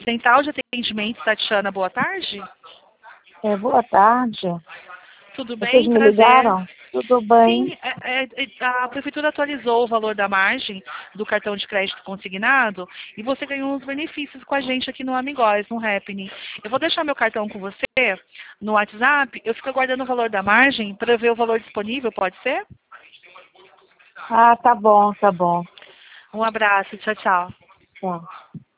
Central de Atendimento, Tatiana, boa tarde. Boa tarde. Tudo bem? Vocês me Prazer. ligaram? Tudo bem? Sim, a Prefeitura atualizou o valor da margem do cartão de crédito consignado e você ganhou uns benefícios com a gente aqui no Amigóis, no Happening. Eu vou deixar meu cartão com você no WhatsApp, eu fico aguardando o valor da margem para ver o valor disponível, pode ser? Ah, tá bom, tá bom. Um abraço, tchau, tchau. Tá.